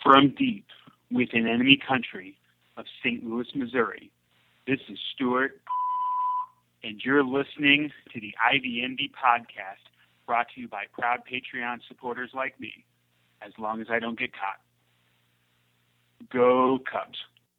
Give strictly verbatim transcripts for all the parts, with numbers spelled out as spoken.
From deep within enemy country of Saint Louis, Missouri, this is Stuart, and you're listening to the I V M V podcast, brought to you by proud Patreon supporters like me, as long as I don't get caught. Go Cubs.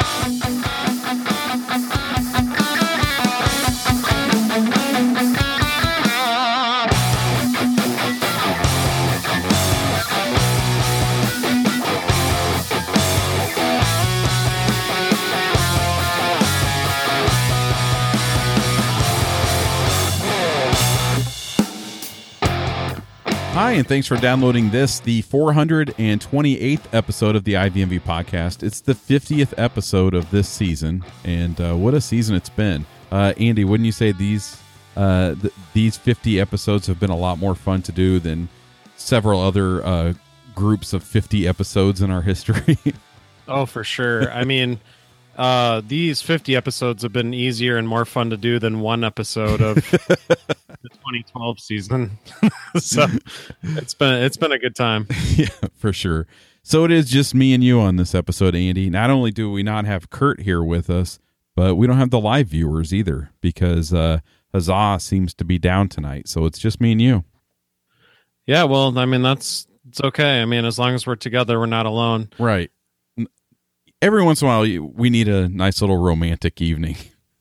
Hi, and thanks for downloading this, the four hundred twenty-eighth episode of the I V M V podcast. It's the fiftieth episode of this season, and uh, what a season it's been. Uh, Andy, wouldn't you say these uh, th- these fifty episodes have been a lot more fun to do than several other uh, groups of fifty episodes in our history? Oh, for sure. I mean, uh, these fifty episodes have been easier and more fun to do than one episode of the twenty twelve season. So it's been it's been a good time. Yeah, for sure. So it is just me and you on this episode, Andy. Not only do we not have Kurt here with us, but we don't have the live viewers either, because uh, Huzzah seems to be down tonight. So it's just me and you. Yeah, well, I mean, that's it's okay. I mean, as long as we're together, we're not alone. Right. Every once in a while, we need a nice little romantic evening.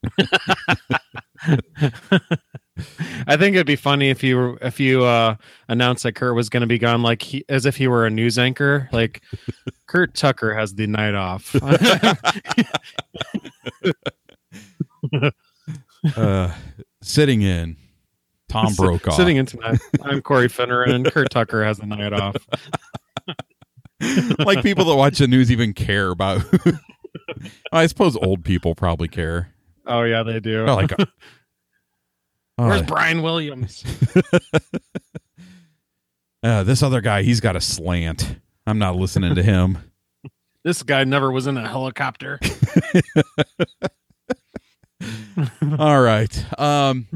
I think it'd be funny if you were, if you uh, announced that Kurt was going to be gone, like he, as if he were a news anchor. Like Kurt Tucker has the night off. uh, sitting in, Tom Brokaw. Sitting in tonight. I'm Corey Finneran, and Kurt Tucker has the night off. Like people that watch the news even care about. I suppose old people probably care. Oh yeah, they do. They're like, oh, where's Brian Williams? uh, this other guy, he's got a slant. I'm not listening to him. This guy never was in a helicopter. All right. Um,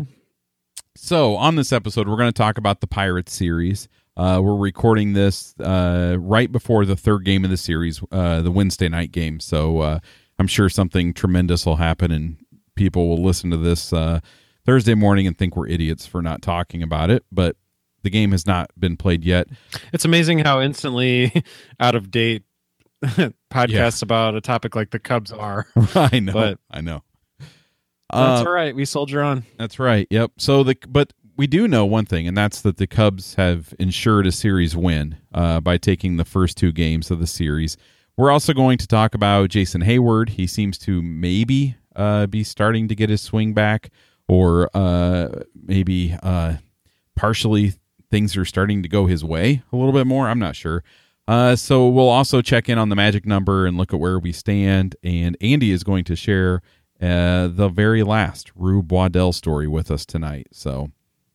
so on this episode, we're going to talk about the Pirates series. Uh, we're recording this uh, right before the third game of the series, uh, the Wednesday night game. So uh, I'm sure something tremendous will happen, and people will listen to this uh, Thursday morning and think we're idiots for not talking about it. But the game has not been played yet. It's amazing how instantly out of date podcasts yeah. about a topic like the Cubs are. I know. But I know. That's uh, all right. We soldier on. That's right. Yep. So the but. We do know one thing, and that's that the Cubs have ensured a series win uh, by taking the first two games of the series. We're also going to talk about Jason Hayward. He seems to maybe uh, be starting to get his swing back, or uh, maybe uh, partially things are starting to go his way a little bit more. I'm not sure. Uh, so we'll also check in on the magic number and look at where we stand. And Andy is going to share uh, the very last Rube Waddell story with us tonight. So...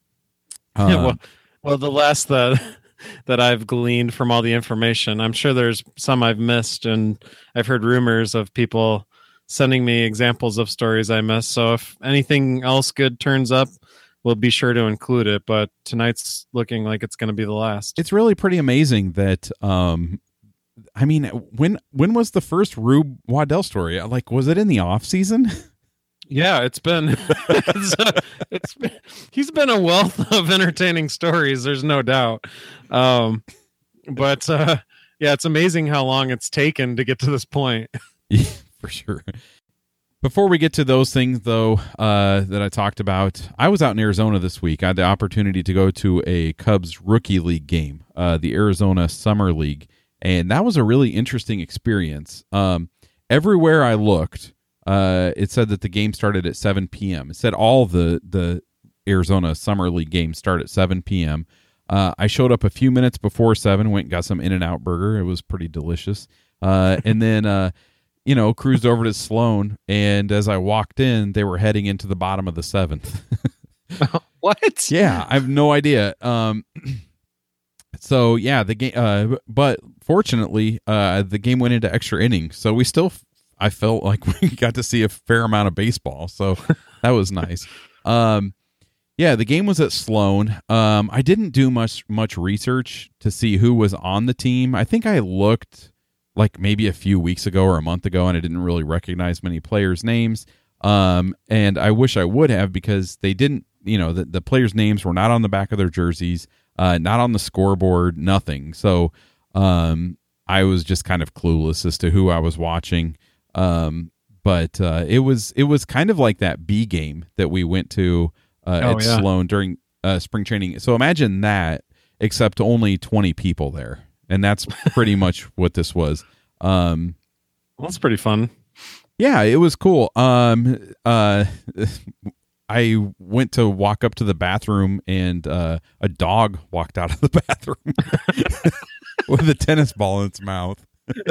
Uh, yeah, well, well, the last that that I've gleaned from all the information, I'm sure there's some I've missed, and I've heard rumors of people sending me examples of stories I missed. So if anything else good turns up, we'll be sure to include it. But tonight's looking like it's going to be the last. It's really pretty amazing that. Um, I mean, when when was the first Rube Waddell story? Like, was it in the off season? Yeah, it's been, it's, uh, it's been, he's been a wealth of entertaining stories. There's no doubt. Um, but uh, yeah, it's amazing how long it's taken to get to this point. Yeah, for sure. Before we get to those things, though, uh, that I talked about, I was out in Arizona this week. I had the opportunity to go to a Cubs Rookie League game, uh, the Arizona Summer League, and that was a really interesting experience. Um, everywhere I looked, Uh, it said that the game started at seven p.m. It said all the, the Arizona Summer League games start at seven p.m. Uh, I showed up a few minutes before seven, went and got some In-N-Out burger. It was pretty delicious. Uh, and then, uh, you know, cruised over to Sloan. And as I walked in, they were heading into the bottom of the seventh. What? Yeah, I have no idea. Um, so, yeah, the game, uh, but fortunately, uh, the game went into extra innings. So we still... I felt like we got to see a fair amount of baseball, so that was nice. Um, yeah, the game was at Sloan. Um, I didn't do much much research to see who was on the team. I think I looked like maybe a few weeks ago or a month ago, and I didn't really recognize many players' names. Um, and I wish I would have, because they didn't, you know, the, the players' names were not on the back of their jerseys, uh, not on the scoreboard, nothing. So um, I was just kind of clueless as to who I was watching. Um, but uh, it was it was kind of like that B game that we went to uh, oh, at yeah. Sloan during uh, spring training. So imagine that, except only twenty people there. And that's pretty much what this was. Um, well, that's pretty fun. Yeah, it was cool. Um, uh, I went to walk up to the bathroom, and uh, a dog walked out of the bathroom with a tennis ball in its mouth.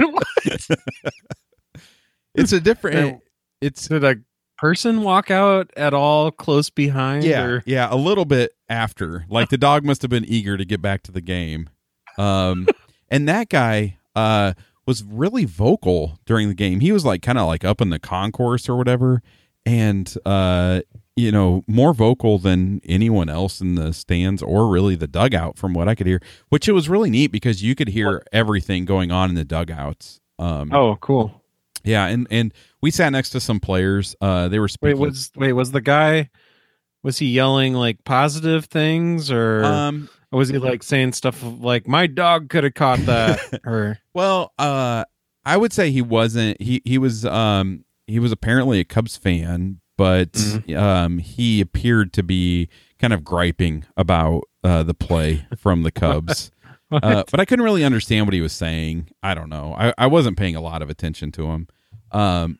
It's a different. It's did a person walk out at all close behind? Yeah, or? yeah, a little bit after. Like the dog must have been eager to get back to the game. Um, and that guy uh was really vocal during the game. He was like kind of like up in the concourse or whatever, and uh, you know, more vocal than anyone else in the stands or really the dugout, from what I could hear. Which it was really neat, because you could hear what? everything going on in the dugouts. Um, oh, cool. Yeah, and and we sat next to some players. Uh, they were speaking. Wait, was wait was the guy? Was he yelling like positive things, or um, or was he like saying stuff like "my dog could have caught that"? Or well, uh, I would say he wasn't. He he was um he was apparently a Cubs fan, but mm-hmm. um he appeared to be kind of griping about uh, the play from the Cubs. Uh, but I couldn't really understand what he was saying. I don't know. I, I wasn't paying a lot of attention to him. Um,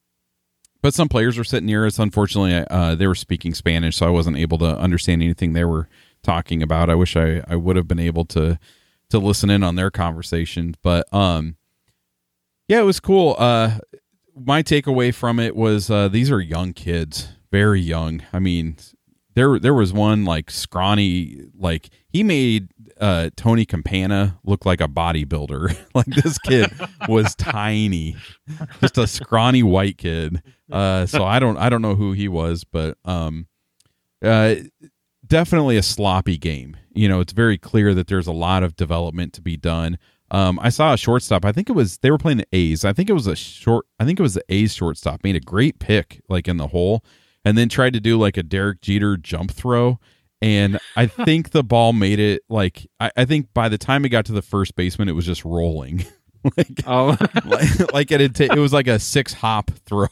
but some players were sitting near us. Unfortunately, uh, they were speaking Spanish, so I wasn't able to understand anything they were talking about. I wish I, I would have been able to to listen in on their conversations. But um, yeah, it was cool. Uh, my takeaway from it was uh, these are young kids, very young. I mean, there there was one like scrawny, like he made uh, Tony Campana look like a bodybuilder. Like this kid was tiny, just a scrawny white kid. Uh, so I don't I don't know who he was, but um, uh, definitely a sloppy game. You know, it's very clear that there's a lot of development to be done. Um, I saw a shortstop. I think it was they were playing the A's. I think it was a short. I think it was the A's shortstop made a great pick like in the hole, and then tried to do like a Derek Jeter jump throw. And I think the ball made it like I, I think by the time it got to the first baseman, it was just rolling. like, oh, like, like it had ta- it was like a six hop throw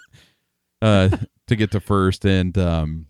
uh, to get to first, and um,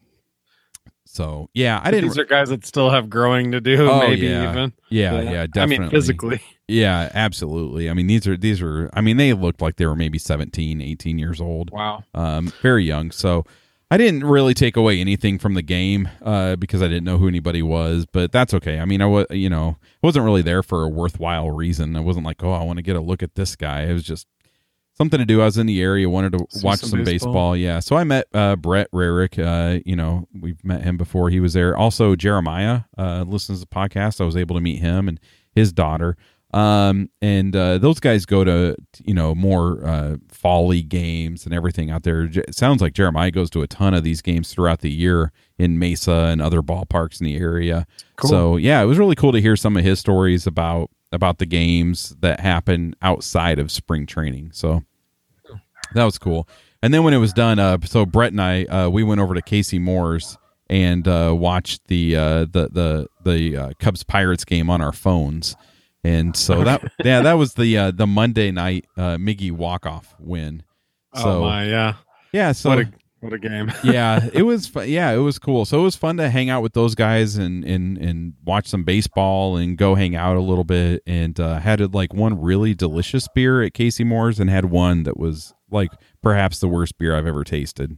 so yeah, I didn't. These are guys that still have growing to do. Oh, maybe yeah. even yeah, yeah, yeah, definitely. I mean, physically. Yeah, absolutely. I mean, these are these are. I mean, they looked like they were maybe seventeen, eighteen years old. Wow, um, very young. So. I didn't really take away anything from the game uh, because I didn't know who anybody was, but that's okay. I mean, I was, you know, I wasn't really there for a worthwhile reason. I wasn't like, oh, I want to get a look at this guy. It was just something to do. I was in the area, wanted to See watch some, some baseball. baseball. Yeah, so I met uh, Brett Rarick. Uh, you know, we've met him before. He was there. Also, Jeremiah uh, listens to the podcast. I was able to meet him and his daughter. Um, and, uh, those guys go to, you know, more, uh, fall league games and everything out there. It sounds like Jeremiah goes to a ton of these games throughout the year in Mesa and other ballparks in the area. Cool. So yeah, it was really cool to hear some of his stories about, about the games that happen outside of spring training. So that was cool. And then when it was done, uh, so Brett and I, uh, we went over to Casey Moore's and, uh, watched the, uh, the, the, the, uh, Cubs Pirates game on our phones. And so that, yeah, that was the uh, the Monday night uh, Miggy walk-off win. So, oh my, yeah, yeah. So what a what a game. yeah, it was. Fu- yeah, it was cool. So it was fun to hang out with those guys and and and watch some baseball and go hang out a little bit. And uh, had like one really delicious beer at Casey Moore's and had one that was like perhaps the worst beer I've ever tasted.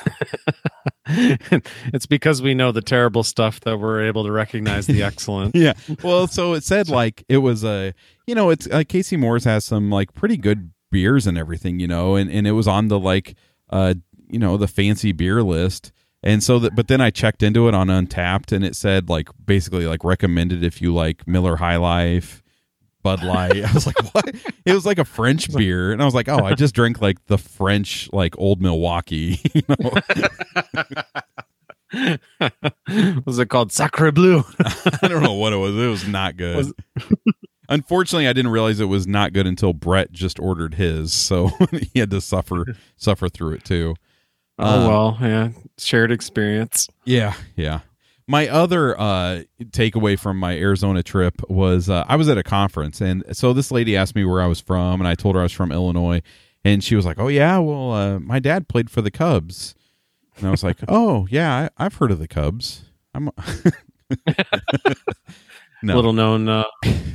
It's because we know the terrible stuff that we're able to recognize the excellent. Yeah. Well, so it said like it was a, you know, it's like Casey Moore's has some like pretty good beers and everything, you know, and, and it was on the like, uh, you know, the fancy beer list. And so that, but then I checked into it on Untapped and it said like basically like recommended if you like Miller High Life, Bud Light. I was like, what? It was like a French beer. And I was like, oh, I just drank like the French, like Old Milwaukee. You know? Was it called Sacre Bleu? I don't know what it was. It was not good. Was, Unfortunately, I didn't realize it was not good until Brett just ordered his, so he had to suffer suffer through it too. Oh um, well, yeah, shared experience. Yeah, yeah. My other uh, takeaway from my Arizona trip was uh, I was at a conference, and so this lady asked me where I was from, and I told her I was from Illinois, and she was like, "Oh yeah, well, uh, my dad played for the Cubs," and I was like, "Oh yeah, I, I've heard of the Cubs." I'm no. Little known uh,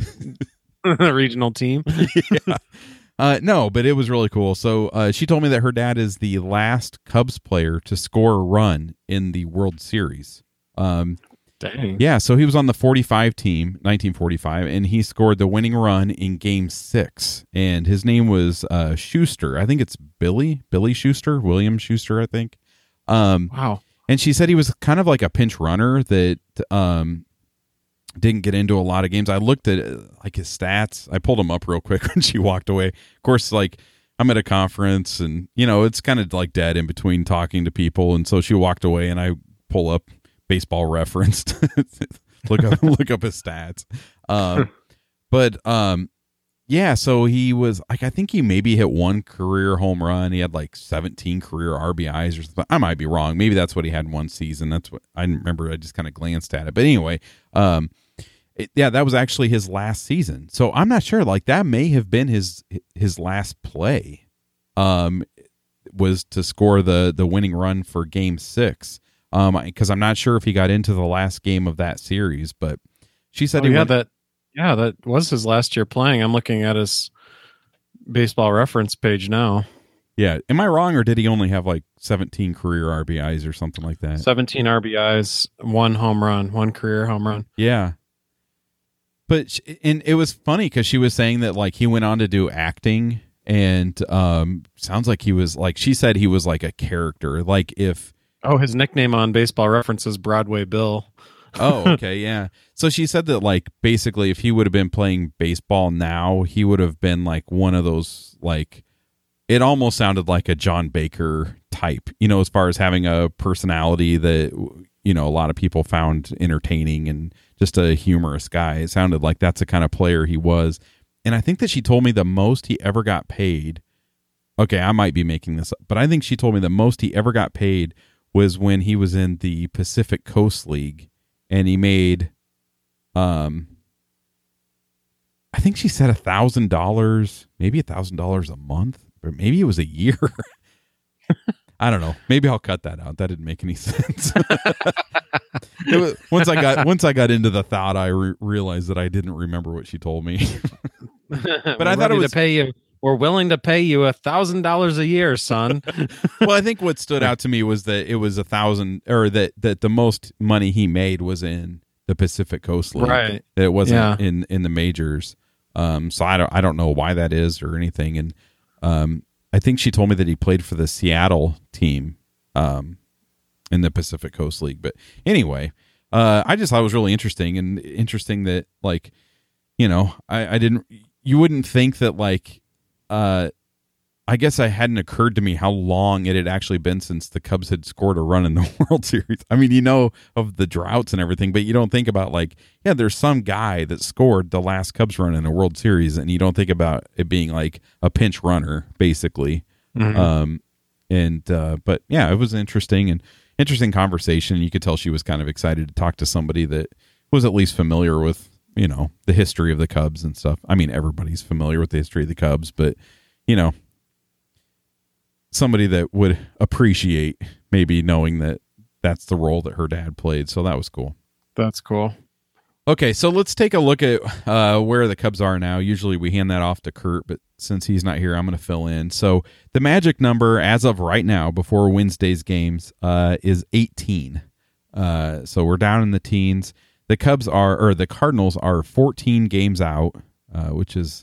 regional team. Yeah. Uh, no, but it was really cool. So uh, she told me that her dad is the last Cubs player to score a run in the World Series. Um, Dang. Yeah, so he was on the forty-five team, nineteen forty-five, and he scored the winning run in Game Six. And his name was uh, Schuster. I think it's Billy, Billy Schuster, William Schuster, I think. Um, wow. And she said he was kind of like a pinch runner that um, didn't get into a lot of games. I looked at like his stats. I pulled him up real quick when she walked away. Of course, like I'm at a conference, and you know it's kind of like dead in between talking to people. And so she walked away, and I pull up Baseball Reference, look up look up his stats. Um, but um, yeah, so he was like, I think he maybe hit one career home run. He had like seventeen career R B Is or something. I might be wrong. Maybe that's what he had in one season. That's what I remember. I just kind of glanced at it. But anyway, um, it, yeah, that was actually his last season. So I'm not sure. Like that may have been his his last play. Um, was to score the the winning run for Game Six. Um, because I'm not sure if he got into the last game of that series, but she said oh, he yeah, went, that yeah, that was his last year playing. I'm looking at his Baseball Reference page now. Yeah, am I wrong, or did he only have like seventeen career R B Is or something like that? seventeen R B Is, one home run, one career home run. Yeah, but she, and it was funny because she was saying that like he went on to do acting, and um, sounds like he was like she said he was like a character, like if. Oh, his nickname on Baseball Reference is Broadway Bill. Oh, okay, yeah. So she said that, like, basically, if he would have been playing baseball now, he would have been like one of those, like, it almost sounded like a John Baker type, you know, as far as having a personality that, you know, a lot of people found entertaining and just a humorous guy. It sounded like that's the kind of player he was. And I think that she told me the most he ever got paid. Okay, I might be making this up, but I think she told me the most he ever got paid was when he was in the Pacific Coast League, and he made, um, I think she said a thousand dollars, maybe a thousand dollars a month, or maybe it was a year. I don't know. Maybe I'll cut that out. That didn't make any sense. It was, once I got once I got into the thought, I re- realized that I didn't remember what she told me. But I thought it was to pay you. We're willing to pay you a thousand dollars a year, son. Well, I think what stood out to me was that it was a thousand, or that, that the most money he made was in the Pacific Coast League. Right. That it wasn't Yeah. in, in the majors. Um, so I don't I don't know why that is or anything. And um, I think she told me that he played for the Seattle team um, in the Pacific Coast League. But anyway, uh, I just thought it was really interesting and interesting that, like, you know, I, I didn't. You wouldn't think that, like. Uh, I guess it hadn't occurred to me how long it had actually been since the Cubs had scored a run in the World Series. I mean, you know of the droughts and everything, but you don't think about, like, yeah, there's some guy that scored the last Cubs run in a World Series, and you don't think about it being like a pinch runner, basically. Mm-hmm. Um, and uh, but yeah, it was interesting and interesting conversation. You could tell she was kind of excited to talk to somebody that was at least familiar with, you know, the history of the Cubs and stuff. I mean, everybody's familiar with the history of the Cubs, but, you know, somebody that would appreciate maybe knowing that that's the role that her dad played. So that was cool. That's cool. Okay, so let's take a look at uh, where the Cubs are now. Usually we hand that off to Kurt, but since he's not here, I'm going to fill in. So the magic number as of right now, before Wednesday's games, uh, is eighteen. Uh, so we're down in the teens. The Cubs are, or the Cardinals are fourteen games out, uh, which is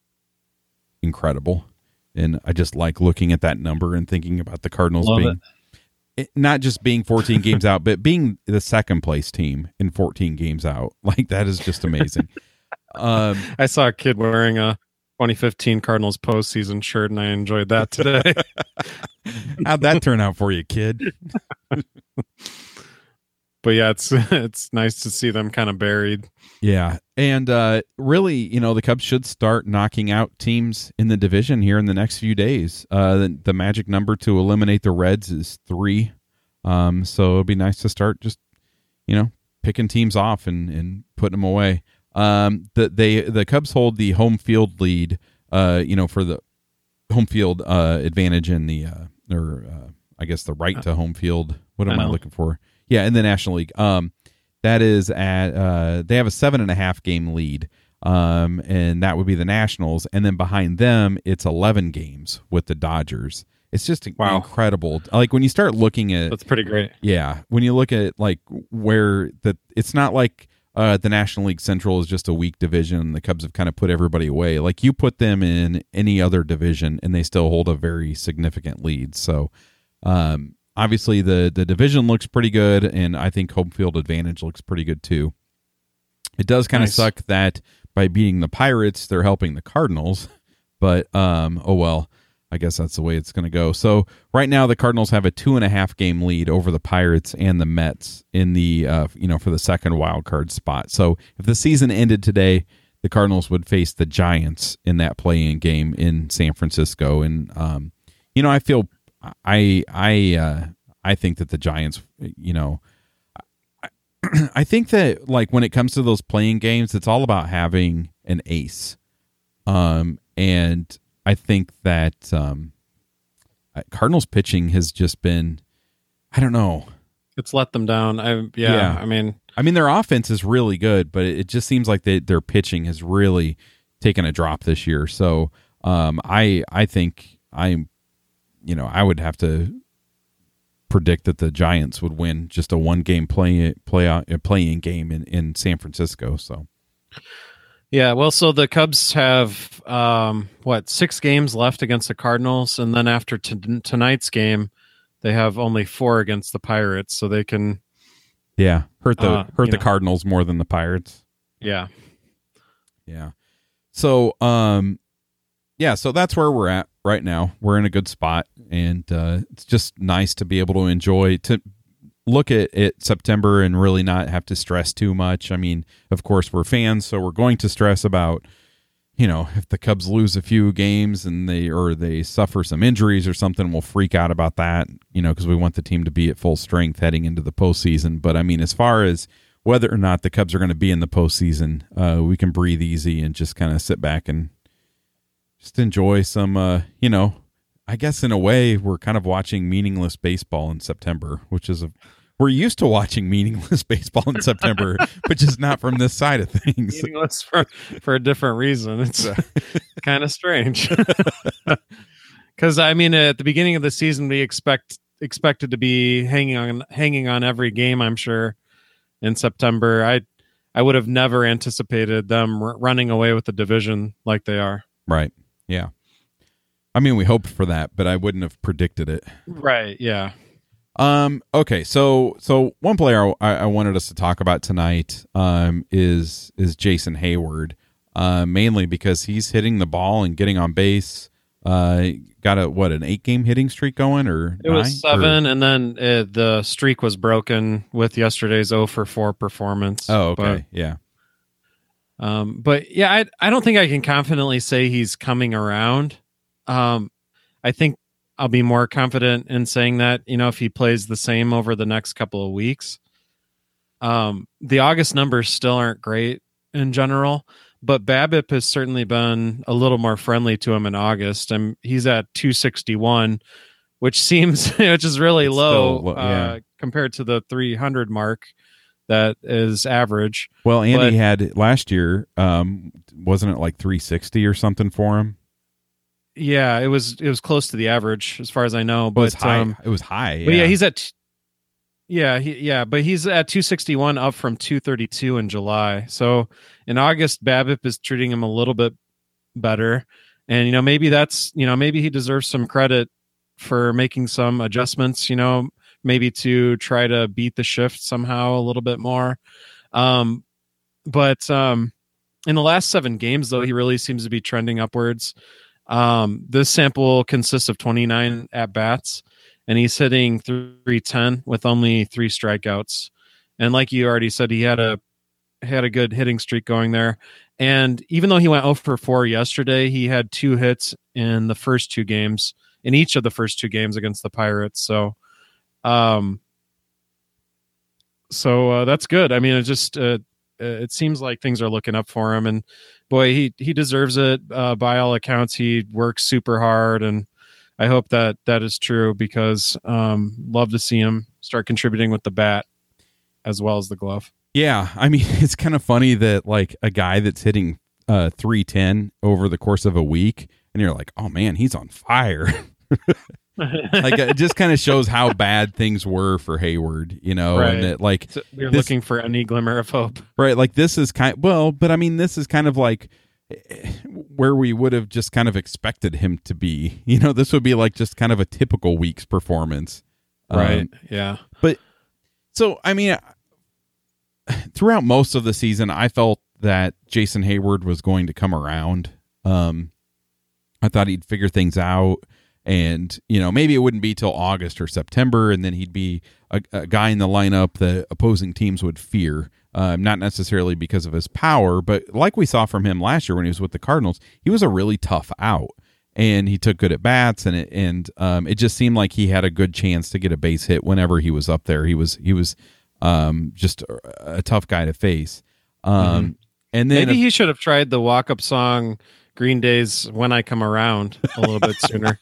incredible. And I just like looking at that number and thinking about the Cardinals Love being it. not just being fourteen games out, but being the second place team in fourteen games out. Like, that is just amazing. um, I saw a kid wearing a twenty fifteen Cardinals postseason shirt, and I enjoyed that today. How'd that turn out for you, kid? But yeah, it's it's nice to see them kind of buried Yeah, and uh, really, you know, the Cubs should start knocking out teams in the division here in the next few days. Uh, the, the magic number to eliminate the Reds is three, um, so it'll be nice to start just, you know, picking teams off and, and putting them away. Um, the they the Cubs hold the home field lead, uh, you know, for the home field uh, advantage in the uh, or uh, I guess the right to home field. What am I, I looking for? Yeah, in the National League. Um, that is at uh, they have a seven and a half game lead, um, and that would be the Nationals. And then behind them, it's eleven games with the Dodgers. It's just wow. incredible. Like when you start looking at, that's pretty great. Yeah, when you look at like where the, it's not like uh, the National League Central is just a weak division. The Cubs have kind of put everybody away. Like you put them in any other division, and they still hold a very significant lead. So. Um, Obviously, the, the division looks pretty good, and I think home field advantage looks pretty good, too. It does kind of nice. suck that by beating the Pirates, they're helping the Cardinals, but, um, oh well, I guess that's the way it's going to go. So right now, the Cardinals have a two-and-a-half game lead over the Pirates and the Mets in the, uh, you know, for the second wild card spot. So if the season ended today, the Cardinals would face the Giants in that play-in game in San Francisco, and, um, you know, I feel I I uh, I think that the Giants, you know, I, I think that like when it comes to those playing games, it's all about having an ace, um, and I think that um, Cardinals pitching has just been, I don't know, it's let them down. I yeah, yeah. I mean, I mean their offense is really good, but it just seems like they, their pitching has really taken a drop this year. So um, I I think I'm. You know, I would have to predict that the Giants would win just a one-game play play out playing game in, in San Francisco. So, yeah, well, so the Cubs have um, what six games left against the Cardinals, and then after t- tonight's game, they have only four against the Pirates, so they can, yeah, hurt the uh, hurt the know. Cardinals more than the Pirates. Yeah, yeah. So, um, yeah, so that's where we're at right now. We're in a good spot, and uh, it's just nice to be able to enjoy, to look at it September and really not have to stress too much. I mean, of course, we're fans, so we're going to stress about, you know, if the Cubs lose a few games and they or they suffer some injuries or something, we'll freak out about that, you know, because we want the team to be at full strength heading into the postseason. But, I mean, as far as whether or not the Cubs are going to be in the postseason, uh, we can breathe easy and just kind of sit back and just enjoy some, uh, you know, I guess in a way we're kind of watching meaningless baseball in September, which is a, we're used to watching meaningless baseball in September, but just not from this side of things. Meaningless for, for a different reason. It's kind of strange. Because, I mean, at the beginning of the season, we expect expected to be hanging on hanging on every game, I'm sure, in September. I, I would have never anticipated them r- running away with the division like they are. Right. Yeah. I mean, we hoped for that, but I wouldn't have predicted it. Right. Yeah. Um. Okay. So, so one player I, I wanted us to talk about tonight um, is is Jason Hayward, uh, mainly because he's hitting the ball and getting on base. Uh, got a what an eight game hitting streak going, or it was seven, or? and then uh, the streak was broken with yesterday's oh for four performance. Oh, okay. But, yeah. Um, but yeah, I I don't think I can confidently say he's coming around. Um, I think I'll be more confident in saying that, you know, if he plays the same over the next couple of weeks. Um, the August numbers still aren't great in general, but BABIP has certainly been a little more friendly to him in August. And he's at two sixty-one, which seems, which is really it's low, still, yeah. uh, compared to the three hundred mark. That is average. Well, Andy but, had last year, um, wasn't it like three sixty or something for him? Yeah, it was. It was close to the average, as far as I know. But it was high. Um, it was high. Yeah. But yeah, he's at. Yeah, he, yeah, but he's at two sixty-one, up from two thirty-two in July. So in August, BABIP is treating him a little bit better, and you know maybe that's you know maybe he deserves some credit for making some adjustments. You know. Maybe to try to beat the shift somehow a little bit more. Um, but um, in the last seven games, though, he really seems to be trending upwards. Um, this sample consists of twenty-nine at-bats, and he's hitting three ten with only three strikeouts. And like you already said, he had a had a good hitting streak going there. And even though he went oh for four yesterday, he had two hits in the first two games, in each of the first two games against the Pirates. So, um, so uh, that's good. I mean, it just uh, it seems like things are looking up for him, and boy, he he deserves it. Uh, by all accounts, he works super hard, and I hope that that is true because um, love to see him start contributing with the bat as well as the glove. Yeah, I mean, it's kind of funny that like a guy that's hitting uh, three ten over the course of a week, and you're like, oh man, he's on fire. Like it just kind of shows how bad things were for Hayward, you know, right. and that like so we're this, looking for any glimmer of hope, right? Like this is kind well, but I mean, this is kind of like where we would have just kind of expected him to be. You know, this would be like just kind of a typical week's performance, right? Um, yeah, but so I mean, throughout most of the season, I felt that Jason Hayward was going to come around. Um, I thought he'd figure things out. And, you know, maybe it wouldn't be till August or September, and then he'd be a, a guy in the lineup that opposing teams would fear. Um, not necessarily because of his power, but like we saw from him last year when he was with the Cardinals, he was a really tough out, and he took good at bats, and it, and um, it just seemed like he had a good chance to get a base hit whenever he was up there. He was he was um, just a, a tough guy to face. Um, mm-hmm. And then maybe if, he should have tried the walk-up song Green Day's When I Come Around a little bit sooner.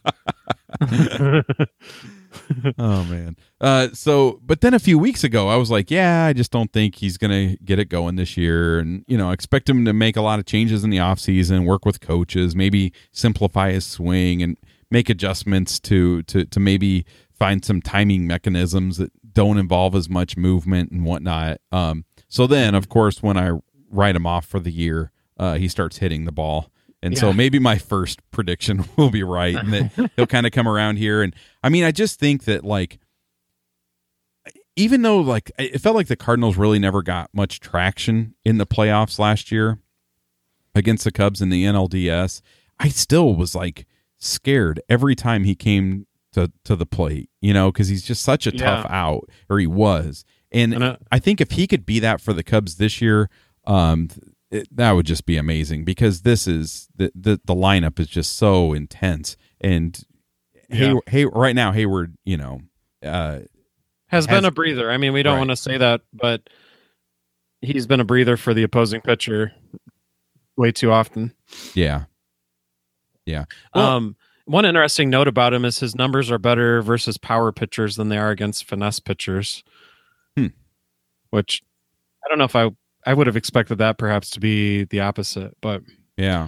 Oh man. Uh, so, but then a few weeks ago, I was like, yeah, I just don't think he's going to get it going this year. And, you know, expect him to make a lot of changes in the off season, work with coaches, maybe simplify his swing and make adjustments to, to, to maybe find some timing mechanisms that don't involve as much movement and whatnot. Um, so then of course, when I write him off for the year, uh, he starts hitting the ball. And yeah. So maybe my first prediction will be right, and that he'll kind of come around here. And I mean, I just think that like, even though like it felt like the Cardinals really never got much traction in the playoffs last year against the Cubs in the N L D S, I still was like scared every time he came to, to the plate, you know, because he's just such a yeah. tough out, or he was. And, and uh, I think if he could be that for the Cubs this year, um, It, that would just be amazing, because this is the the, the lineup is just so intense, and yeah. hey, hey, right now Hayward, you know, uh, has, has been a breather. I mean, we don't right. want to say that, but he's been a breather for the opposing pitcher way too often. Yeah, yeah. Well, um, one interesting note about him is his numbers are better versus power pitchers than they are against finesse pitchers. Hmm. Which I don't know if I. I would have expected that perhaps to be the opposite, but yeah.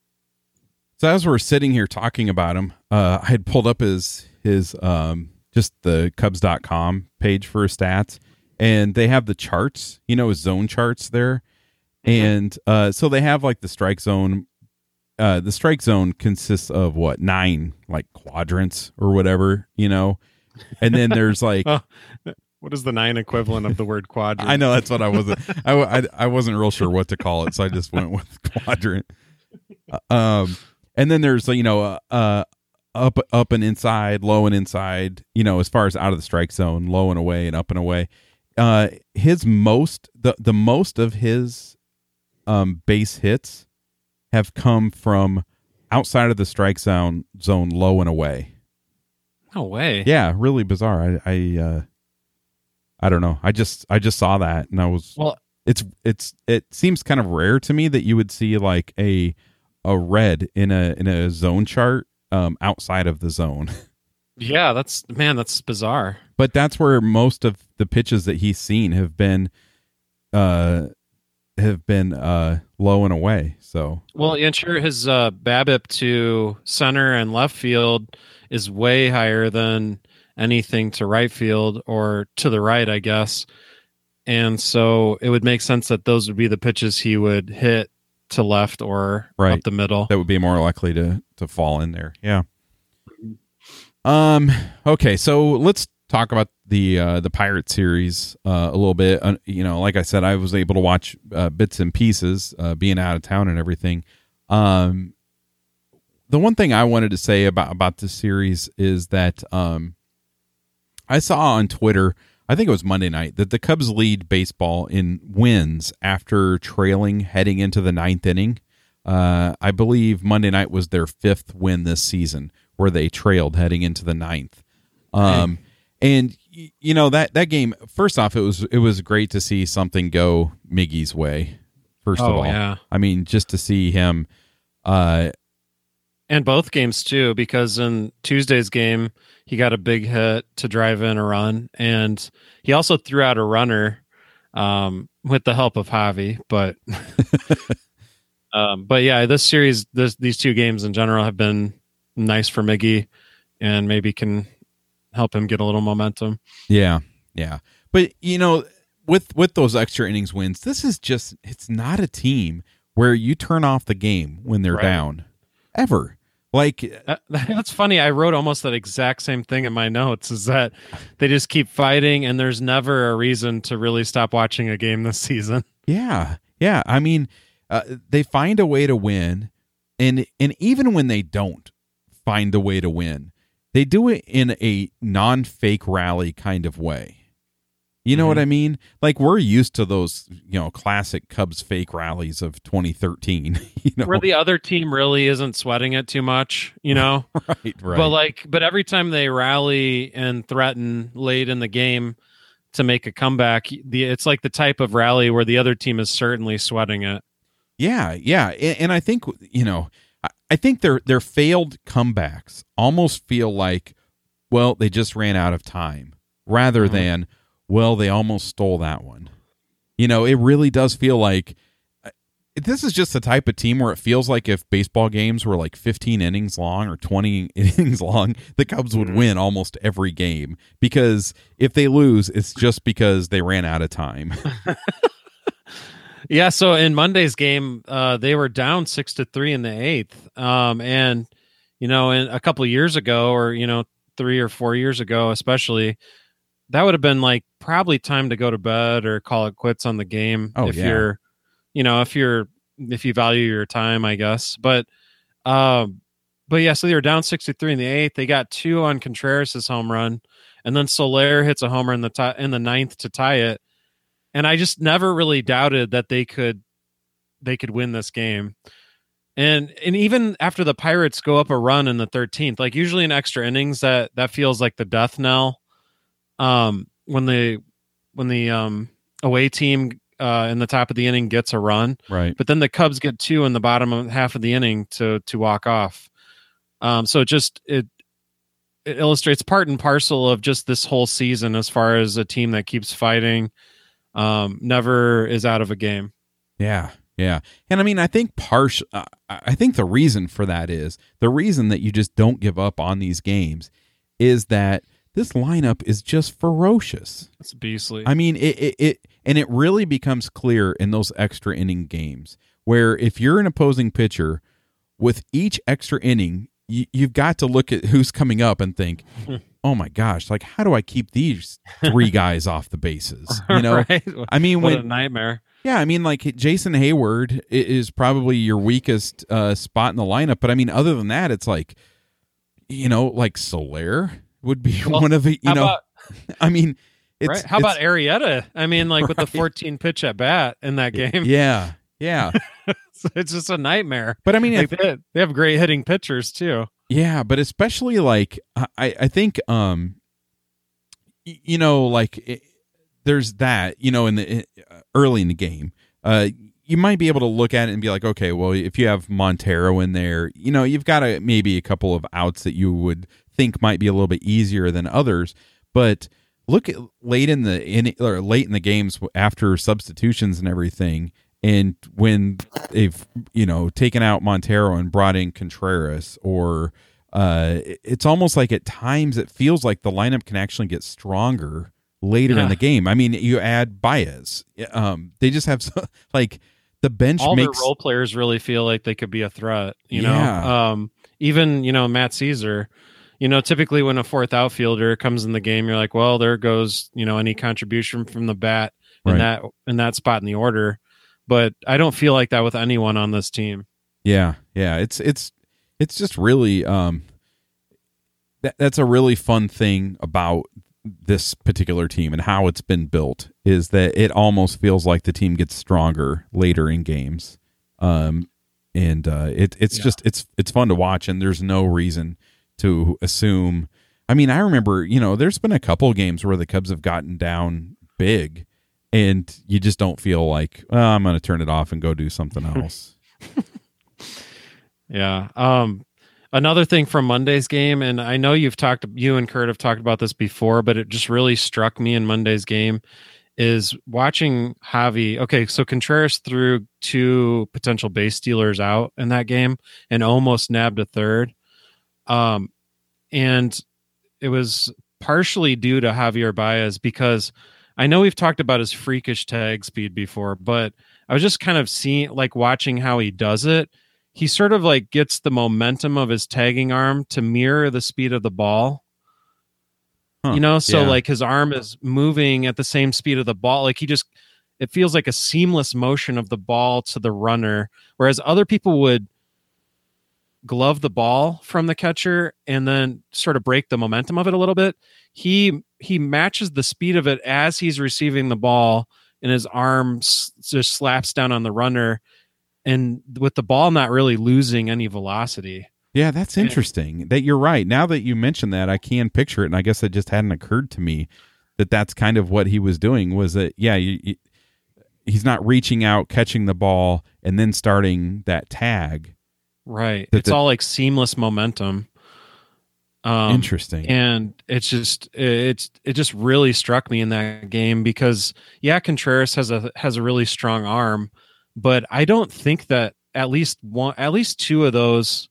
So as we're sitting here talking about him, uh, I had pulled up his his um, just the Cubs dot com page for his stats, and they have the charts, you know, his zone charts there, mm-hmm. and uh, so they have like the strike zone. Uh, the strike zone consists of what nine like quadrants or whatever, you know, and then there's like. oh. What is the nine equivalent of the word quadrant? I know that's what I wasn't. I, I, I wasn't real sure what to call it, so I just went with quadrant. Um, and then there's you know uh, uh up up and inside, low and inside. You know, as far as out of the strike zone, low and away and up and away. Uh, his most the the most of his um base hits have come from outside of the strike zone zone, low and away. No way. Yeah, really bizarre. I. I uh, I don't know. I just I just saw that, and I was well. It's it's it seems kind of rare to me that you would see like a a red in a in a zone chart um, outside of the zone. Yeah, that's man, that's bizarre. But that's where most of the pitches that he's seen have been, uh, have been uh low and away. So well, and sure, his uh, BABIP to center and left field is way higher than anything to right field or to the right, I guess. And so it would make sense that those would be the pitches he would hit to left or right. up the middle. That would be more likely to, to fall in there. Yeah. Um, okay. So let's talk about the, uh, the Pirate series, uh, a little bit. Uh, you know, like I said, I was able to watch, uh, bits and pieces, uh, being out of town and everything. Um, the one thing I wanted to say about, about this series is that, um, I saw on Twitter, I I think it was Monday night, that the Cubs lead baseball in wins after trailing heading into the ninth inning. Uh, I believe Monday night was their fifth win this season, where they trailed heading into the ninth. Um, and you know that that game. First off, it was it was great to see something go Miggy's way. First oh, of all, yeah. I mean, just to see him. Uh, and both games too, because in Tuesday's game he got a big hit to drive in a run, and he also threw out a runner um, with the help of Javi, but. Um, but yeah, this series, this, these two games in general have been nice for Miggy, and maybe can help him get a little momentum. Yeah, yeah. But you know, with with those extra innings wins, this is just it's not a team where you turn off the game when they're right. down, ever. Like uh, that's funny. I wrote almost that exact same thing in my notes. Is that they just keep fighting, and there's never a reason to really stop watching a game this season. Yeah, yeah. I mean. Uh, they find a way to win, and and even when they don't find a way to win, they do it in a non-fake rally kind of way. You know mm-hmm. what I mean? Like, we're used to those, you know, classic Cubs fake rallies of twenty thirteen. You know, where the other team really isn't sweating it too much. You know, right, right. But like, but every time they rally and threaten late in the game to make a comeback, the it's like the type of rally where the other team is certainly sweating it. Yeah, yeah, and I think you know, I think their their failed comebacks almost feel like, well, they just ran out of time, rather mm-hmm. than, well, they almost stole that one. You know, it really does feel like this is just the type of team where it feels like if baseball games were like fifteen innings long or twenty innings long, the Cubs would win almost every game, because if they lose, it's just because they ran out of time. Yeah, so in Monday's game, uh, they were down six to three in the eighth, um, and you know, in a couple of years ago, or you know, three or four years ago, especially, that would have been like probably time to go to bed or call it quits on the game. Oh, if yeah. you're, you know, if you're if you value your time, I guess. But, um, but yeah, so they were down six to three in the eighth. They got two on Contreras' home run, and then Soler hits a homer in the t- in the ninth to tie it. And I just never really doubted that they could they could win this game. And and even after the Pirates go up a run in the thirteenth, like usually in extra innings, that that feels like the death knell. Um, when the when the um, away team uh, in the top of the inning gets a run, right? But then the Cubs get two in the bottom of half of the inning to to walk off. Um, so it just it it illustrates part and parcel of just this whole season as far as a team that keeps fighting. Um, never is out of a game. Yeah, yeah, and I mean, I think partial. Uh, I think the reason for that is the reason that you just don't give up on these games is that this lineup is just ferocious. It's beastly. I mean, it, it, it and it really becomes clear in those extra inning games where if you're an opposing pitcher, with each extra inning, you, you've got to look at who's coming up and think, oh my gosh, like how do I keep these three guys off the bases? You know, right? I mean, what when, a nightmare. Yeah, I mean, like Jason Hayward is probably your weakest uh, spot in the lineup, but I mean, other than that, it's like, you know, like Soler would be well, one of the, you know, about, I mean, it's, right? How it's, about Arrieta? I mean, like with right. the fourteen pitch at bat in that game. Yeah, yeah. So it's just a nightmare. But I mean, like if, they, they have great hitting pitchers too. Yeah, but especially like I, I think um, you know, like it, there's that, you know, in the early in the game, uh, you might be able to look at it and be like, okay, well, if you have Montero in there, you know, you've got a, maybe a couple of outs that you would think might be a little bit easier than others. But look at late in the in or late in the games after substitutions and everything. And when they've, you know, taken out Montero and brought in Contreras, or uh, it's almost like at times it feels like the lineup can actually get stronger later yeah. in the game. I mean, you add Baez. Um, they just have, so, like, the bench All makes... their role players really feel like they could be a threat, you yeah. know? Um, even, you know, Matt Caesar, you know, typically when a fourth outfielder comes in the game, you're like, well, there goes, you know, any contribution from the bat in right. that in that spot in the order. But I don't feel like that with anyone on this team. Yeah, yeah, it's it's it's just really um, that that's a really fun thing about this particular team and how it's been built is that it almost feels like the team gets stronger later in games. Um, and uh, it, it's yeah. just it's it's fun to watch, and there's no reason to assume. I mean, I remember, you know, there's been a couple of games where the Cubs have gotten down big, and you just don't feel like, well, I'm going to turn it off and go do something else. yeah. Um, another thing from Monday's game, and I know you've talked, you and Kurt have talked about this before, but it just really struck me in Monday's game, is watching Javi. Okay, so Contreras threw two potential base stealers out in that game and almost nabbed a third. Um, and it was partially due to Javier Baez, because I know we've talked about his freakish tag speed before, but I was just kind of seeing, like watching how he does it. He sort of like gets the momentum of his tagging arm to mirror the speed of the ball. Huh, you know, so yeah. like his arm is moving at the same speed of the ball. Like he just, it feels like a seamless motion of the ball to the runner. Whereas other people would glove the ball from the catcher and then sort of break the momentum of it a little bit. He, he matches the speed of it as he's receiving the ball, and his arm s- just slaps down on the runner, and with the ball not really losing any velocity. Yeah, that's interesting. That you're right. Now that you mention that, I can picture it, and I guess it just hadn't occurred to me that that's kind of what he was doing. Was that yeah, you, you, he's not reaching out, catching the ball, and then starting that tag. Right. It's the, all like seamless momentum. Um, interesting. And it's just it's it just really struck me in that game because yeah, Contreras has a has a really strong arm, but I don't think that at least one, at least two of those.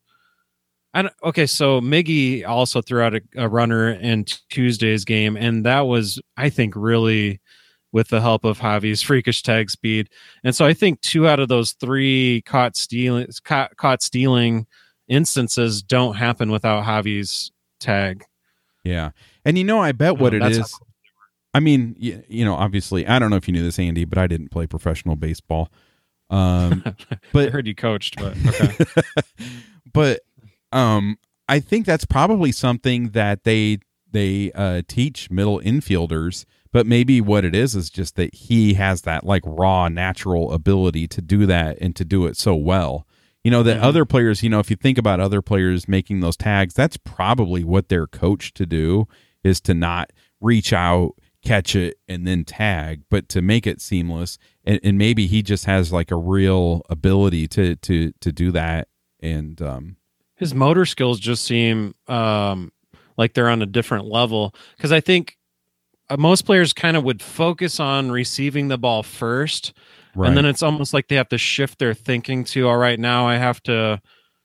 I don't, okay, so Miggy also threw out a, a runner in Tuesday's game, and that was, I think, really with the help of Javi's freakish tag speed. And so I think two out of those three caught stealing caught, caught stealing instances don't happen without Javi's tag. Yeah, and you know, I bet what um, it is. Cool. I mean, you, you know, obviously, I don't know if you knew this, Andy, but I didn't play professional baseball. Um, but I heard you coached, but okay. but. Um, I think that's probably something that they they uh, teach middle infielders, but maybe what it is is just that he has that like raw natural ability to do that and to do it so well. You know, that mm-hmm. other players, you know, if you think about other players making those tags, that's probably what they're coached to do, is to not reach out, catch it, and then tag, but to make it seamless. And, and maybe he just has like a real ability to to to do that. And um his motor skills just seem um, like they're on a different level, because I think uh, most players kind of would focus on receiving the ball first, right. And then it's almost like they have to shift their thinking to, all right, now I have to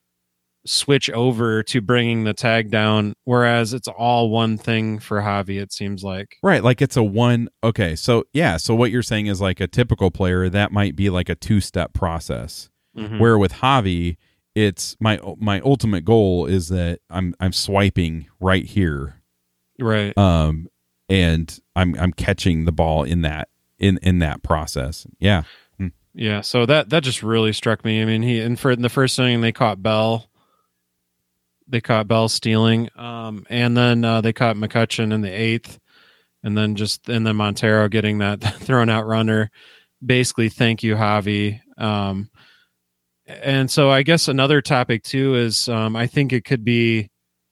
switch over to bringing the tag down, whereas it's all one thing for Javi, it seems like. Right, like it's a one, okay, so yeah, so what you're saying is like a typical player, that might be like a two-step process, mm-hmm. where with Javi, it's my my ultimate goal is that I'm I'm swiping right here, right? Um, and I'm I'm catching the ball in that in, in that process. Yeah, yeah. So that that just really struck me. I mean, he and for in the first inning they caught Bell, they caught Bell stealing, um, and then uh, they caught McCutchen in the eighth, and then just and then Montero getting that thrown out runner. Basically, thank you, Javi. Um, And so I guess another topic too is um, I think it could be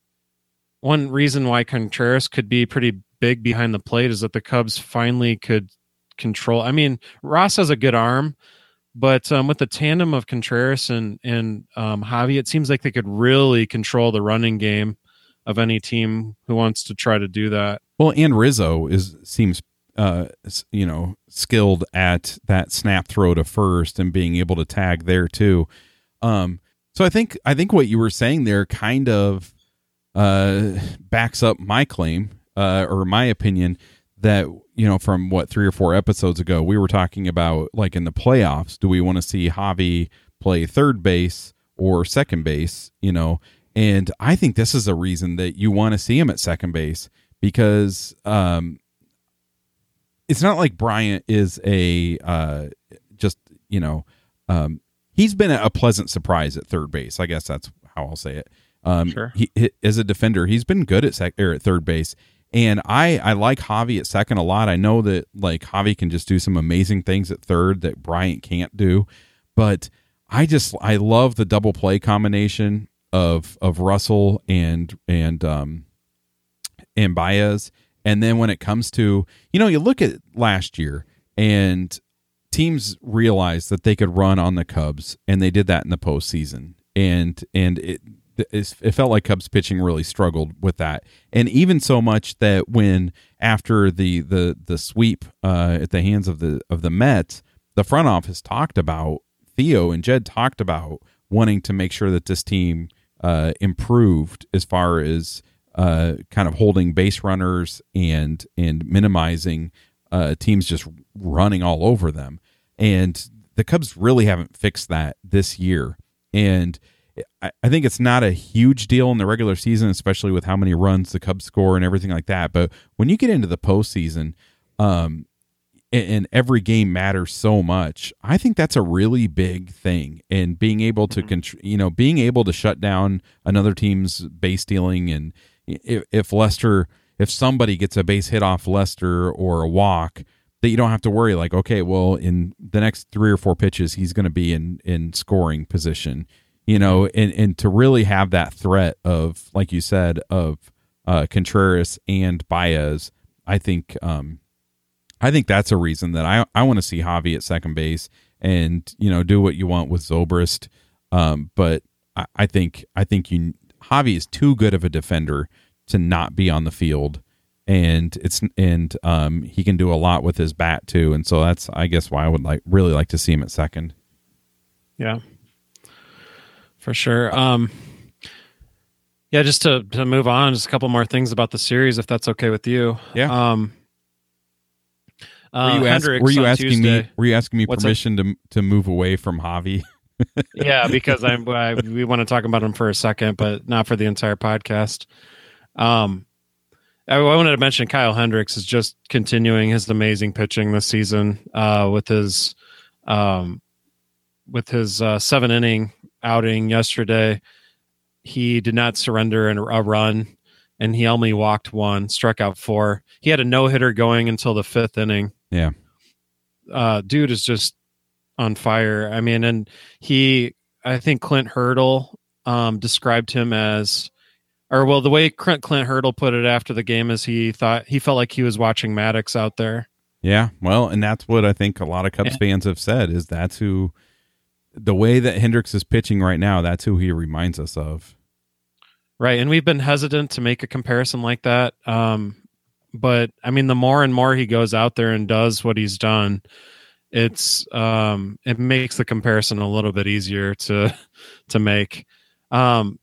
one reason why Contreras could be pretty big behind the plate is that the Cubs finally could control. I mean, Ross has a good arm, but um, with the tandem of Contreras and, and um, Javi, it seems like they could really control the running game of any team who wants to try to do that. Well, and Rizzo is seems Uh, you know, skilled at that snap throw to first and being able to tag there too. Um, so I think I think what you were saying there kind of uh, backs up my claim uh, or my opinion that, you know, from what three or four episodes ago we were talking about, like in the playoffs, do we want to see Javi play third base or second base? You know, and I think this is a reason that you want to see him at second base, because um, it's not like Bryant is a uh, just, you know, um, he's been a pleasant surprise at third base. I guess that's how I'll say it. Um, sure. He, he, as a defender, he's been good at sec- or at third base, And I, I like Javi at second a lot. I know that like Javi can just do some amazing things at third that Bryant can't do, but I just I love the double play combination of of Russell and and um and Baez. And then when it comes to, you know, you look at last year and teams realized that they could run on the Cubs, and they did that in the postseason. And and it it felt like Cubs pitching really struggled with that. And even so much that when after the the the sweep uh, at the hands of the of the Mets, the front office talked about, Theo and Jed talked about wanting to make sure that this team uh, improved as far as uh, kind of holding base runners and and minimizing uh, teams just running all over them. And the Cubs really haven't fixed that this year. And I, I think it's not a huge deal in the regular season, especially with how many runs the Cubs score and everything like that. But when you get into the postseason, um, and, and every game matters so much, I think that's a really big thing. And being able to, mm-hmm. you know, being able to shut down another team's base stealing, and if, if Lester, if somebody gets a base hit off Lester or a walk, that you don't have to worry like, okay, well, in the next three or four pitches, he's going to be in, in scoring position, you know, and, and to really have that threat of, like you said, of uh, Contreras and Baez, I think, um, I think that's a reason that I, I want to see Javi at second base and, you know, do what you want with Zobrist. Um, but I, I think, I think you, Javi is too good of a defender to not be on the field. And it's and um, he can do a lot with his bat too, and so that's I guess why I would like really like to see him at second. Yeah, for sure. Um, yeah, just to to move on, just a couple more things about the series, if that's okay with you. Yeah. Um, uh, were you, ask, were you asking Tuesday, me? Were you asking me permission to to move away from Javi? Yeah, because I'm I, we want to talk about him for a second, but not for the entire podcast. Um. I wanted to mention Kyle Hendricks is just continuing his amazing pitching this season uh, with his um, with his uh, seven inning outing yesterday. He did not surrender in a run, and he only walked one, struck out four. He had a no hitter going until the fifth inning. Yeah, uh, dude is just on fire. I mean, and he, I think Clint Hurdle um, described him as. Or well, the way Clint, Clint Hurdle put it after the game is he thought he felt like he was watching Maddox out there. Yeah, well, and that's what I think a lot of Cubs yeah. fans have said is that's who, the way that Hendricks is pitching right now, that's who he reminds us of. Right, and we've been hesitant to make a comparison like that. Um, but I mean, the more and more he goes out there and does what he's done, it's um, it makes the comparison a little bit easier to to make. Um,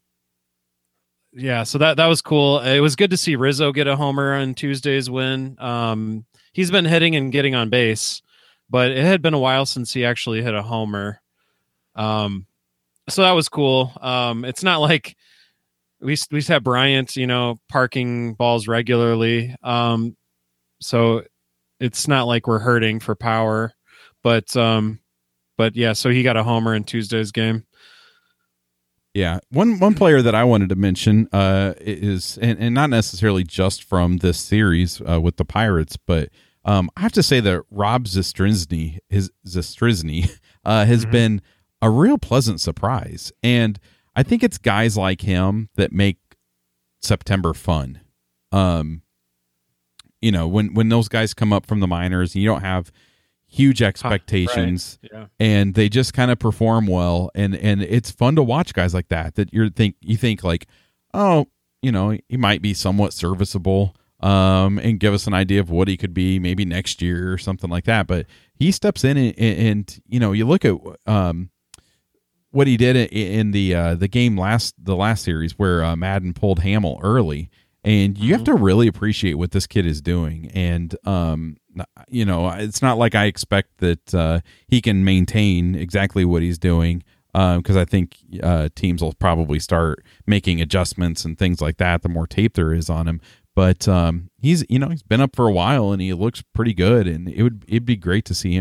Yeah, so that that was cool. It was good to see Rizzo get a homer on Tuesday's win. Um, he's been hitting and getting on base, but it had been a while since he actually hit a homer. Um, so that was cool. Um, it's not like we we have Bryant, you know, parking balls regularly. Um, so it's not like we're hurting for power, but um, but yeah. So he got a homer in Tuesday's game. Yeah, one one player that I wanted to mention uh, is, and, and not necessarily just from this series uh, with the Pirates, but um, I have to say that Rob Zastryzny, his Zastryzny, uh, has mm-hmm. been a real pleasant surprise, and I think it's guys like him that make September fun. Um, you know, when when those guys come up from the minors, and you don't have huge expectations, right. yeah. and they just kind of perform well, and and it's fun to watch guys like that that you think you think like, oh, you know, he might be somewhat serviceable, um and give us an idea of what he could be maybe next year or something like that. But he steps in and, and you know, you look at um what he did in the uh the game last the last series where uh, Madden pulled Hamill early, and you mm-hmm. have to really appreciate what this kid is doing. And um you know, it's not like I expect that uh, he can maintain exactly what he's doing, because uh, I think uh, teams will probably start making adjustments and things like that the more tape there is on him. But um, he's, you know, he's been up for a while and he looks pretty good, and it would it'd be great to see him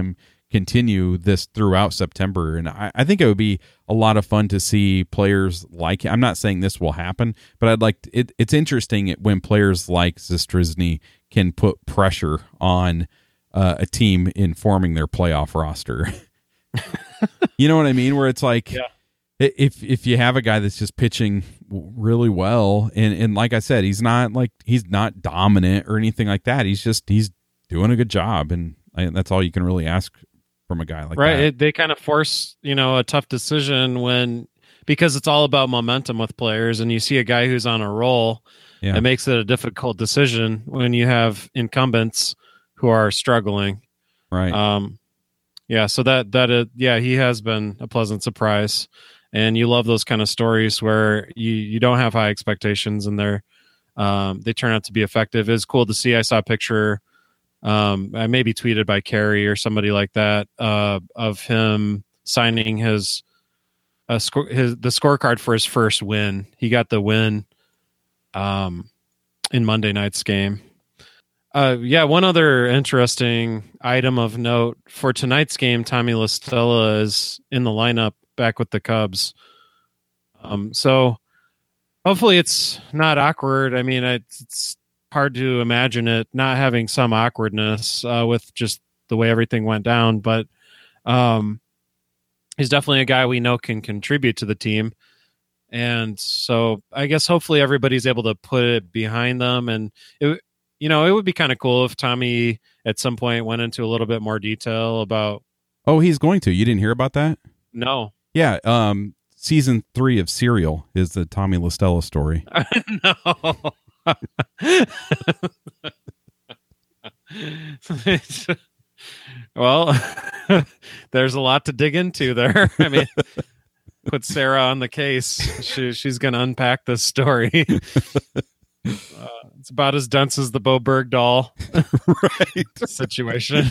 continue this throughout September. And I, I think it would be a lot of fun to see players like him. I'm not saying this will happen, but I'd like to, it. It's interesting when players like Zastryzny can put pressure on uh, a team in forming their playoff roster. You know what I mean? Where it's like, yeah. if if you have a guy that's just pitching really well, and, and like I said, he's not like he's not dominant or anything like that. He's just he's doing a good job, and I, that's all you can really ask from a guy like right. that. It, they kind of force, you know, a tough decision when, because it's all about momentum with players, and you see a guy who's on a roll. Yeah. It makes it a difficult decision when you have incumbents who are struggling. Right. Um, yeah. So that, that, uh, yeah, he has been a pleasant surprise, and you love those kind of stories where you, you don't have high expectations and they're, um, they turn out to be effective. It's cool to see. I saw a picture, um, I maybe tweeted by Carey or somebody like that, uh, of him signing his, uh, score, his, the scorecard for his first win. He got the win, um, in Monday night's game. Uh, yeah. One other interesting item of note for tonight's game, Tommy La Stella is in the lineup back with the Cubs. Um, so hopefully it's not awkward. I mean, it's, it's hard to imagine it not having some awkwardness uh, with just the way everything went down, but um, he's definitely a guy we know can contribute to the team. And so I guess hopefully everybody's able to put it behind them. And, it, you know, it would be kind of cool if Tommy at some point went into a little bit more detail about. Oh, he's going to. You didn't hear about that? No. Yeah. Um, season three of Serial is the Tommy La Stella story. No. Well, there's a lot to dig into there. I mean, put Sarah on the case. She, she's going to unpack this story. Uh, it's about as dense as the Bo Bergdahl right. situation.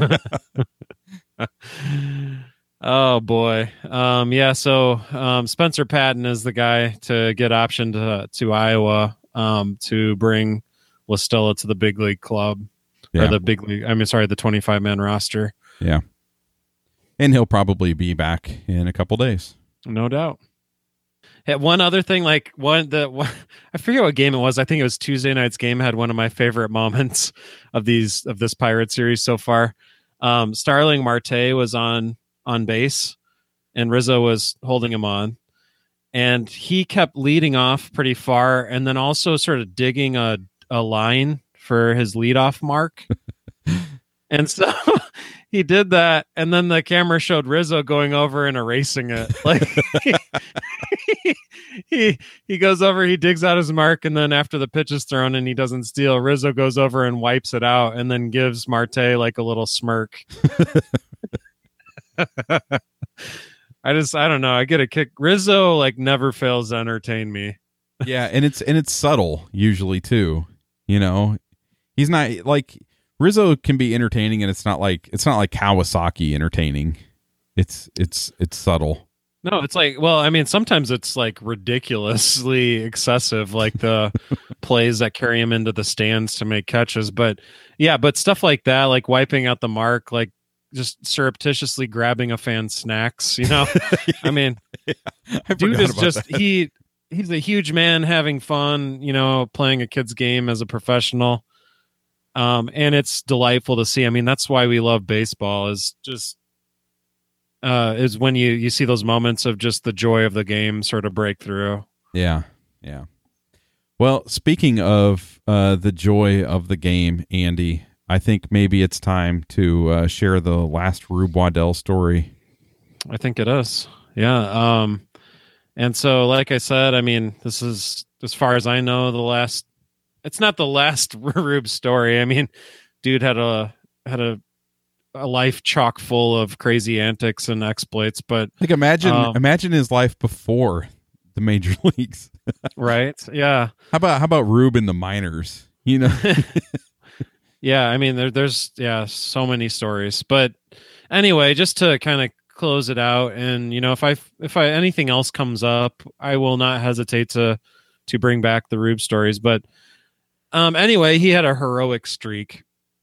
Oh boy. Um, yeah. So, um, Spencer Patton is the guy to get optioned to, to Iowa, um, to bring La Stella to the big league club yeah. or the big league. I mean, sorry, the twenty-five man roster. Yeah. And he'll probably be back in a couple days. No doubt. Hey, one other thing, like one, the, one, I forget what game it was. I think it was Tuesday night's game had one of my favorite moments of these, of this Pirate series so far. Um, Starling Marte was on, on base and Rizzo was holding him on, and he kept leading off pretty far and then also sort of digging a, a line for his leadoff mark. And so he did that, and then the camera showed Rizzo going over and erasing it. Like he, he he goes over, he digs out his mark, and then after the pitch is thrown and he doesn't steal, Rizzo goes over and wipes it out, and then gives Marte like a little smirk. I just I don't know. I get a kick. Rizzo like never fails to entertain me. Yeah, and it's and it's subtle usually too. You know, he's not like. Rizzo can be entertaining, and it's not like it's not like Kawasaki entertaining. It's it's it's subtle. No, it's like, well, I mean, sometimes it's like ridiculously excessive, like the plays that carry him into the stands to make catches. But yeah, but stuff like that, like wiping out the mark, like just surreptitiously grabbing a fan's snacks. You know, I mean, yeah, I dude is just that. he he's a huge man having fun. You know, playing a kid's game as a professional. Um, and it's delightful to see. I mean, that's why we love baseball, is just uh, is when you, you see those moments of just the joy of the game sort of break through. Yeah. Yeah. Well, speaking of uh, the joy of the game, Andy, I think maybe it's time to uh, share the last Rube Waddell story. I think it is. Yeah. Um, and so, like I said, I mean, this is, as far as I know, the last, it's not the last Rube story. I mean, dude had a had a a life chock full of crazy antics and exploits. But like, imagine um, imagine his life before the major leagues, right? Yeah. How about how about Rube in the minors? You know. Yeah, I mean, there, there's yeah, so many stories. But anyway, just to kind of close it out, and you know, if I if I anything else comes up, I will not hesitate to to bring back the Rube stories. But Um, anyway, he had a heroic streak.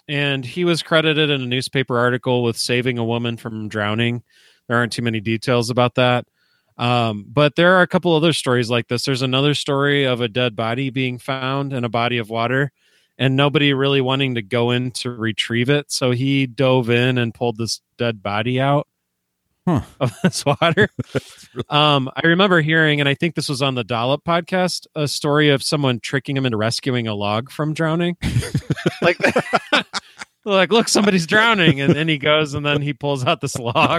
and he was credited in a newspaper article with saving a woman from drowning. There aren't too many details about that. Um, but there are a couple other stories like this. There's another story of a dead body being found in a body of water and nobody really wanting to go in to retrieve it. So he dove in and pulled this dead body out huh. of this water. really- um, I remember hearing, and I think this was on the Dollop podcast, a story of someone tricking him into rescuing a log from drowning. like, like, look, somebody's drowning. And then he goes and then he pulls out this log.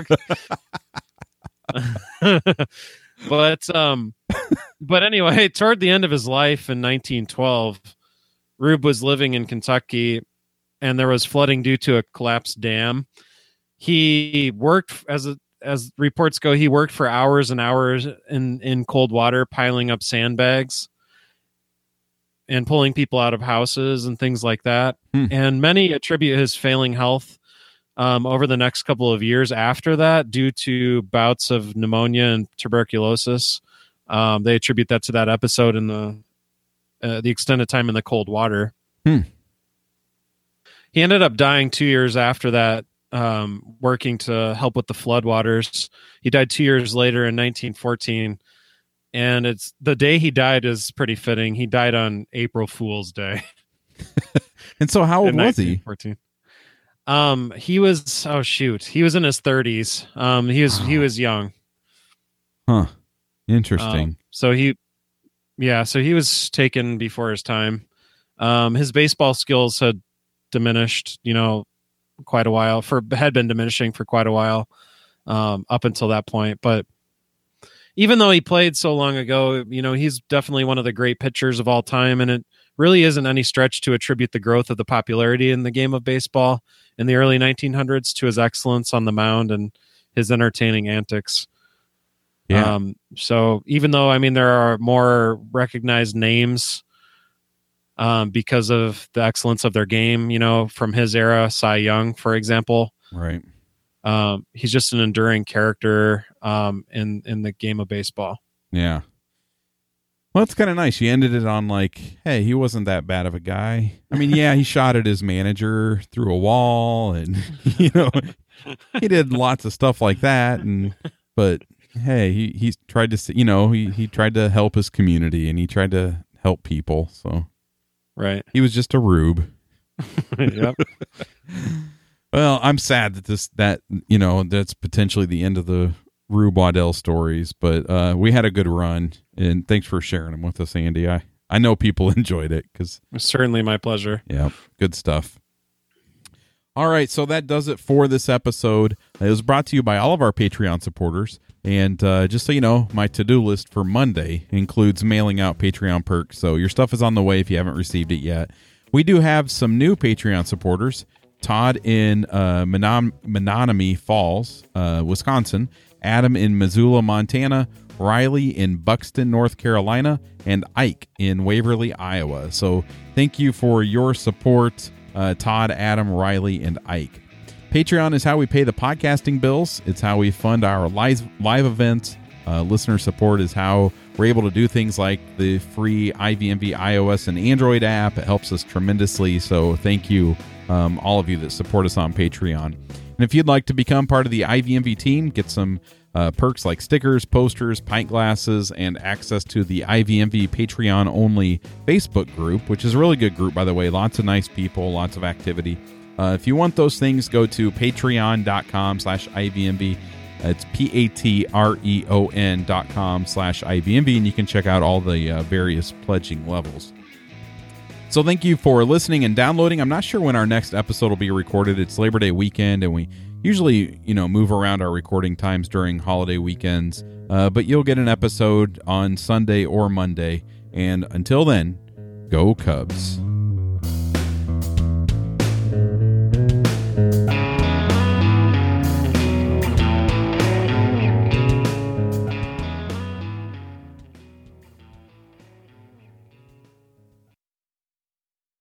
but um but anyway, toward the end of his life in nineteen twelve, Rube was living in Kentucky and there was flooding due to a collapsed dam. He worked as a, as reports go, he worked for hours and hours in in cold water, piling up sandbags and pulling people out of houses and things like that. Hmm. And many attribute his failing health Um, over the next couple of years after that, due to bouts of pneumonia and tuberculosis. Um, they attribute that to that episode in the uh, the extended time in the cold water. Hmm. He ended up dying two years after that, um, working to help with the floodwaters. He died two years later in nineteen fourteen, and it's the day he died is pretty fitting. He died on April Fool's Day. And so, how old was he? Um, he was, oh shoot, he was in his thirties. Um, he was, he was young. Huh. Interesting. Um, so he, yeah, so he was taken before his time. Um, his baseball skills had diminished, you know, quite a while for, had been diminishing for quite a while, um, up until that point. But even though he played so long ago, you know, he's definitely one of the great pitchers of all time. And it really isn't any stretch to attribute the growth of the popularity in the game of baseball in the early nineteen hundreds to his excellence on the mound and his entertaining antics. Yeah. Um, so even though, I mean, there are more recognized names um, because of the excellence of their game, you know, from his era, Cy Young, for example. Right. Um, he's just an enduring character um, in, in the game of baseball. Yeah. Well, it's kind of nice. You ended it on like, hey, he wasn't that bad of a guy. I mean, yeah, he shot at his manager through a wall, and you know, he did lots of stuff like that. And but hey, he he tried to, you know, he he tried to help his community, and he tried to help people. So, right, he was just a rube. Yep. Well, I'm sad that this that you know that's potentially the end of the Rube Waddell stories, but uh, we had a good run, and thanks for sharing them with us, Andy. I, I know people enjoyed it because it's certainly my pleasure. Yeah, good stuff. All right, so that does it for this episode. It was brought to you by all of our Patreon supporters, and uh, just so you know, my to-do list for Monday includes mailing out Patreon perks, so your stuff is on the way if you haven't received it yet. We do have some new Patreon supporters. Todd in uh, Menon- Menominee Falls, uh, Wisconsin, Adam in Missoula, Montana, Riley in Buxton, North Carolina, and Ike in Waverly, Iowa. So thank you for your support, uh, Todd, Adam, Riley, and Ike. Patreon is how we pay the podcasting bills. It's how we fund our live, live events. Uh, listener support is how we're able to do things like the free I V M V iOS and Android app. It helps us tremendously. So thank you, um, all of you that support us on Patreon. And if you'd like to become part of the I V M V team, get some uh, perks like stickers, posters, pint glasses, and access to the I V M V Patreon-only Facebook group, which is a really good group, by the way. Lots of nice people, lots of activity. Uh, if you want those things, go to patreon.com slash IVMV. It's P-A-T-R-E-O-N dot com slash IVMV, and you can check out all the uh, various pledging levels. So thank you for listening and downloading. I'm not sure when our next episode will be recorded. It's Labor Day weekend, and we usually, you know, move around our recording times during holiday weekends. Uh, but you'll get an episode on Sunday or Monday. And until then, go Cubs.